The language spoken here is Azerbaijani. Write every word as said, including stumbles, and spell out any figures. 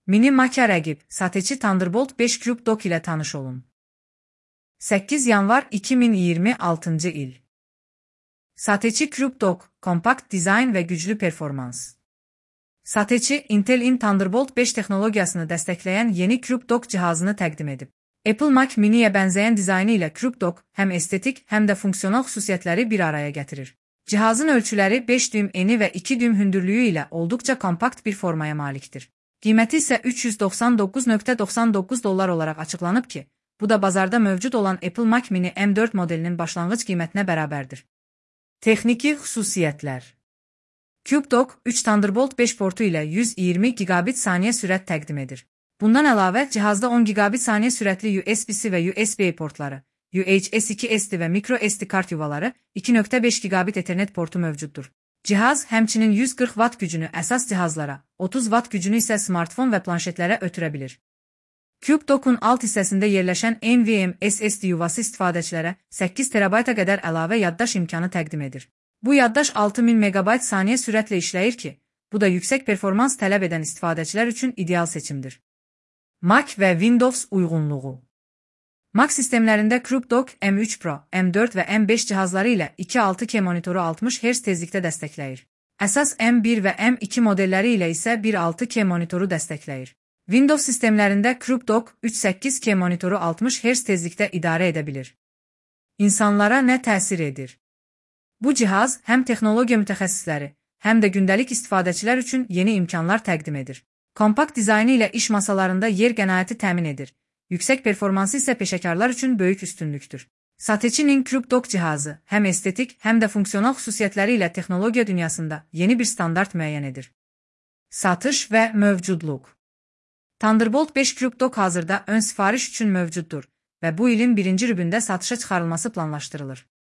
Mini Mac'ə rəqib, Satechi Thunderbolt beş Cube Dock ilə tanış olun. səkkiz yanvar iki min iyirmi altıncı il. Satechi Cube Dock, kompakt dizayn və güclü performans. Satechi, Intel in Thunderbolt beş texnologiyasını dəstəkləyən yeni Cube Dock cihazını təqdim edib. Apple Mac Mini'yə bənzəyən dizaynı ilə Cube Dock həm estetik, həm də funksional xüsusiyyətləri bir araya gətirir. Cihazın ölçüləri beş düym eni və iki düym hündürlüyü ilə olduqca kompakt bir formaya malikdir. Qiyməti isə üç yüz doxsan doqquz min doxsan doqquz dollar olaraq açıqlanıb ki, bu da bazarda mövcud olan Apple Mac Mini M dörd modelinin başlanğıc qiymətinə bərabərdir. Texniki xüsusiyyətlər. Cube Dock üç Thunderbolt beş portu ilə yüz iyirmi gigabit saniyə sürət təqdim edir. Bundan əlavə, cihazda on gigabit saniyə sürətli U S B-si və U S B portları, U H S iki S D və micro S D kart yuvaları, iki nöqtə beş gigabit Ethernet portu mövcuddur. Cihaz həmçinin yüz qırx watt gücünü əsas cihazlara, otuz watt gücünü isə smartfon və planşetlərə ötürə bilir. Cube Dock'un alt hissəsində yerləşən NVMe S S D yuvası istifadəçilərə səkkiz terabayta qədər əlavə yaddaş imkanı təqdim edir. Bu yaddaş altı min megabayt saniyə sürətlə işləyir ki, bu da yüksək performans tələb edən istifadəçilər üçün ideal seçimdir. Mac və Windows uyğunluğu. Mac sistemlərində Cube Dock M üç Pro, M dörd və M beş cihazları ilə iki altı K monitoru altmış hertz tezlikdə dəstəkləyir. Əsas M bir və M iki modelləri ilə isə bir altı K monitoru dəstəkləyir. Windows sistemlərində Cube Dock üç səkkiz K monitoru altmış hertz tezlikdə idarə edə bilir. İnsanlara nə təsir edir? Bu cihaz həm texnologiya mütəxəssisləri, həm də gündəlik istifadəçilər üçün yeni imkanlar təqdim edir. Kompakt dizaynı ilə iş masalarında yer qənaəti təmin edir. Yüksək performansı isə peşəkarlar üçün böyük üstünlükdür. Satechi'nin Cube Dock cihazı həm estetik, həm də funksional xüsusiyyətləri ilə texnologiya dünyasında yeni bir standart müəyyən edir. Satış və mövcudluq. Thunderbolt beş Cube Dock hazırda ön sifariş üçün mövcuddur və bu ilin birinci rübündə satışa çıxarılması planlaşdırılır.